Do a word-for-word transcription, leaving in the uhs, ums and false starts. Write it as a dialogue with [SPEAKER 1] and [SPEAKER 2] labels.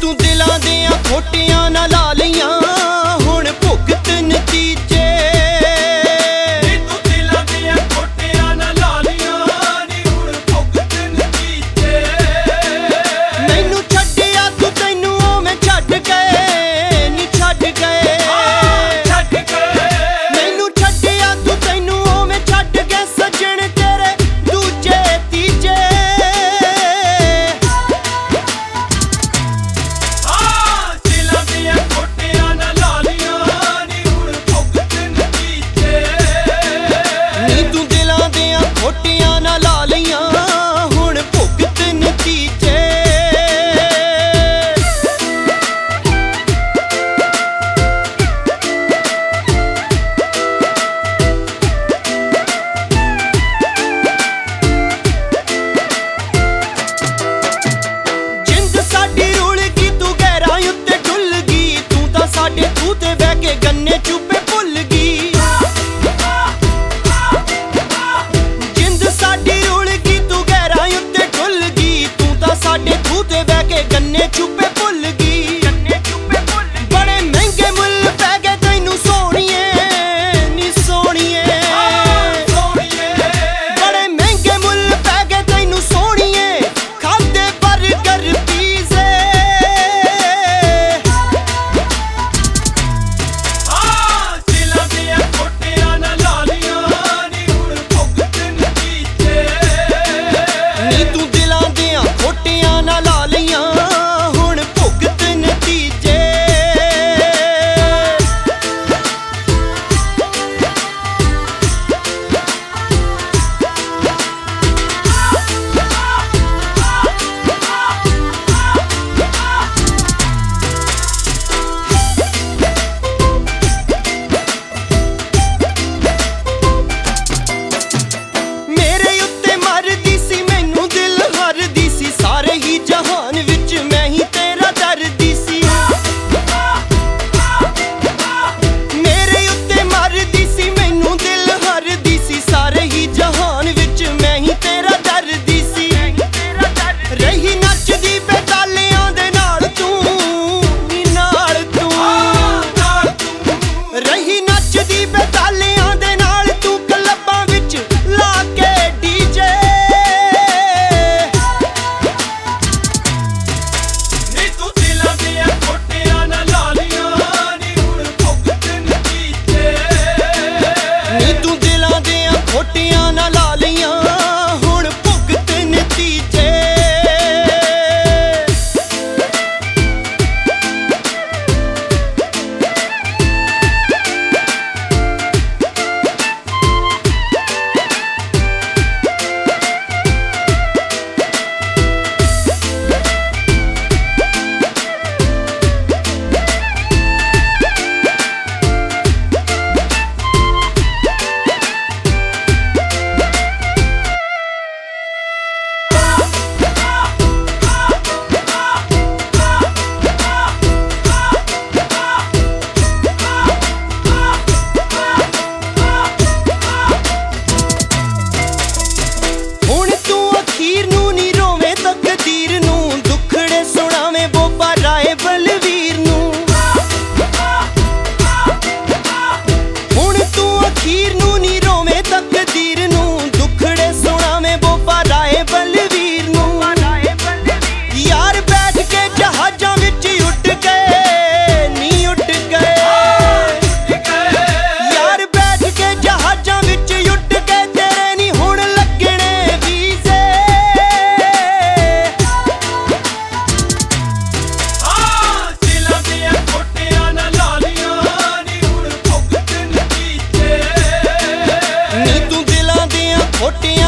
[SPEAKER 1] ਤੂੰ ਦਿਲਾਂ ਦੀਆਂ ਖੋਟੀਆਂ ਨਾ ਲਾ ਲਈਆਂ ਹੁਣ ਭੁਗਤ ਨਤੀਜੇ। ਨੀ ਤੂੰ ਦਿਲਾਂ ਦੀਆਂ ਖੋਟੀਆਂ ਨਾ ਲਾ ਲਈਆਂ ਨੀ ਹੁਣ ਭੁਗਤ ਨਤੀਜੇ। ਮੈਨੂੰ ਛੱਡਿਆ ਤੂੰ ਤੈਨੂੰ ਉਵੇਂ ਛੱਡ ਗਏ ਨੀ ਛੱਡ ਗਏ ਛੱਡ ਗਏ। ਮੈਨੂੰ ਛੱਡਿਆ ਤੂੰ ਤੈਨੂੰ ਉਵੇਂ ਛੱਡ ਗਏ ਸੱਜਣ ਤੇਰੇ ਦੂਜੇ ਤੀਜੇ। ਖੋਟੀਆਂ ਨਾ ਲਾ ਲਈਆਂ ਹੁਣ ਭੁਗਤ ਨਤੀਜੇ। ਜਿੰਦ ਸਾਡੀ ਰੁਲ ਗਈ ਤੂੰ ਗਹਿਰਾਂ ਉੱਤੇ ਡੁੱਲ ਗਈ ਤੂੰ ਤਾਂ ਸਾਡੇ ਖੂਹ ਤੇ ਬਹਿ ਕੇ ਗੰਨੇ ਚੂਪੇ ਭੁੱਲ ਗਈ। ਸਾਡੇ ਖੂਹ ਤੇ ਬਹਿ ਕੇ ਗੰਨੇ ਚੁੱਪੇ ਭੁੱਲ ਗਈ। ਬੜੇ ਮਹਿੰਗੇ ਮੁੱਲ ਪੈ ਗਏ ਤੈਨੂੰ ਸੋਹਣੀਏ ਨੀ ਸੋਹਣੀਏ। ਬੜੇ ਮਹਿੰਗੇ ਮੁੱਲ ਪੈ ਗਏ ਤੈਨੂੰ ਸੋਹਣੀਏ ਖਾਦੇ ਬਰਗਰ ਪੀਜ਼ੇ। ਦਿਲਾਂ ਦੀਆਂ ਖੋਟੀਆਂ ਨਾ ਲਾ ਲਈਆਂ ਨੀ ਹੁਣ ਭੁਗਤ ਨਤੀਜੇ। ਨੀ ਤੂੰ ਦਿਲਾਂ ਦੀਆਂ ਖੋਟੀਆਂ ਨਾ ਲਾ ਲਈਆਂ ਹੁਣ ਭੁਗਤ ਨਤੀਜੇ। ਮੇਰੇ ਉੱਤੇ ਮਰਦੀ ਸੀ ਮੈਨੂੰ ਦਿਲ ਹਰਦੀ ਸੀ ਸਾਰੇ ਹੀ ਜਹਾਨ ਵਿੱਚ ਮੈਂ ਹੀ ਤੇਰਾ ਦਰਦੀ ਸੀ। ਮੇਰੇ ਉੱਤੇ ਮਰਦੀ ਸੀ ਮੈਨੂੰ ਦਿਲ ਹਰਦੀ ਸੀ ਸਾਰੇ ਹੀ ਜਹਾਨ ਵਿੱਚ ਮੈਂ ਹੀ ਤੇਰਾ ਦਰਦੀ ਸੀ। ਰਹੀ ਨੱਚਦੀ ਬੇਤਾਲਿਆਂ ਦੇ ਨਾਲ ਤੂੰ ਨੀ ਨਾਲ ਤੂੰ। ਰਹੀ ਨੱਚਦੀ ਬੇਤਾਲਿਆਂ ਦੇ ਨਾਲ ਤੂੰ ਕਲੱਬਾਂ ਵਿੱਚ ਲਾ ਕੇ ਡੀਜੇ। ਖੋਟੀਆਂ ਨਾ ਲਾ ਲਈਆਂ ਹੁਣ ਭੁਗਤ ਨਤੀਜੇ। ਹੁਣ ਤੂੰ ਅਖੀਰ ਨੂੰ ਨੀ ਰੋਵੇਂ ਤਕਦੀਰ ਨੂੰ ਦੁੱਖੜੇ ਸੁਣਾਵੇਂ ਬੋਬਾ ਰਾਏ ਬਲਵੀਰ ਨੂੰ। ਹੁਣ ਤੂੰ ਅਖੀਰ ਨੂੰ ਨੀ ਰੋਵੇਂ ਤਕਦੀਰ ਨੂੰ ਦੁੱਖੜੇ ਸੁਣਾਵੇਂ ਬੋਬਾ ਰਾਏ ਬਲਵੀਰ ਨੂੰ। ਯਾਰ ਬੈਠ ਕੇ ਜਹਾਜ਼ਾਂ ਵਿੱਚ ਉੱਡ ਗਏ ਨੀ ਉੱਡ ਗਏ। ਯਾਰ ਬੈਠ ਕੇ ਜਹਾਜ਼ਾਂ ਵਿੱਚ ਉੱਡ ਗਏ ਤੇਰੇ ਨੀ ਹੁਣ ਲੱਗਣੇ ਵੀਜ਼ੇ। ਦਿਲਾਂ ਦੀਆਂ ਖੋਟੀਆਂ ਨਾ ਲਾ ਲਈਆਂ ਨੀ ਹੁਣ ਭੁਗਤ ਨਤੀਜੇ। ਨੀ ਤੂੰ ਦਿਲਾਂ ਦੀਆਂ ਖੋਟੀਆਂ